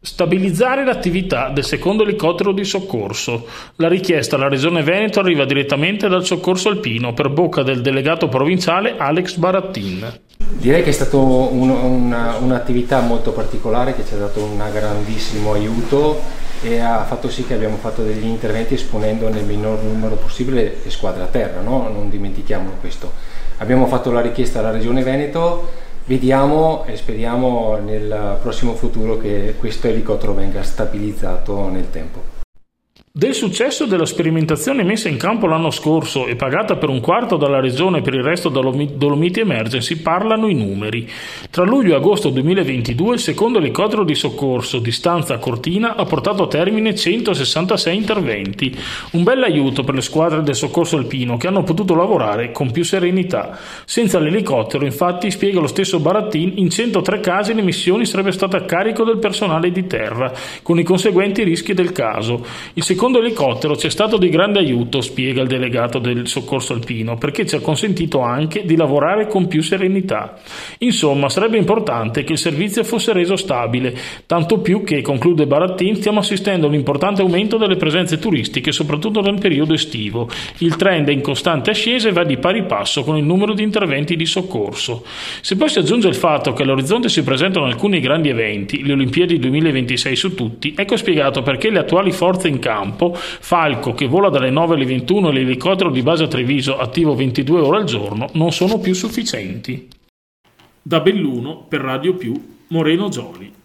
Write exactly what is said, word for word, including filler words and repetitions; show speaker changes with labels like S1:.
S1: Stabilizzare l'attività del secondo elicottero di soccorso. La richiesta alla Regione Veneto arriva direttamente dal Soccorso Alpino per bocca del delegato provinciale Alex Barattin.
S2: Direi che è stata un, una, un'attività molto particolare che ci ha dato un grandissimo aiuto e ha fatto sì che abbiamo fatto degli interventi esponendo nel minor numero possibile le squadre a terra, no? Non dimentichiamolo questo. Abbiamo fatto la richiesta alla Regione Veneto. Vediamo e speriamo nel prossimo futuro che questo elicottero venga stabilizzato nel tempo.
S1: Del successo della sperimentazione messa in campo l'anno scorso e pagata per un quarto dalla Regione e per il resto da Dolomiti Emergency parlano i numeri. Tra luglio e agosto duemilaventidue il secondo elicottero di soccorso di Stanza Cortina ha portato a termine centosessantasei interventi. Un bel aiuto per le squadre del Soccorso Alpino che hanno potuto lavorare con più serenità. Senza l'elicottero, infatti, spiega lo stesso Barattin, in centotré casi le missioni sarebbe state a carico del personale di terra, con i conseguenti rischi del caso. Il secondo elicottero ci è stato di grande aiuto, spiega il delegato del Soccorso Alpino, perché ci ha consentito anche di lavorare con più serenità. Insomma, sarebbe importante che il servizio fosse reso stabile, tanto più che, conclude Barattin, stiamo assistendo a un importante aumento delle presenze turistiche, soprattutto nel periodo estivo. Il trend è in costante ascesa e va di pari passo con il numero di interventi di soccorso. Se poi si aggiunge il fatto che all'orizzonte si presentano alcuni grandi eventi, le Olimpiadi duemilaventisei su tutti, ecco spiegato perché le attuali forze in campo, Falco che vola dalle nove alle ventuno e l'elicottero di base a Treviso attivo ventidue ore al giorno, non sono più sufficienti. Da Belluno per Radio Più, Moreno Gioli.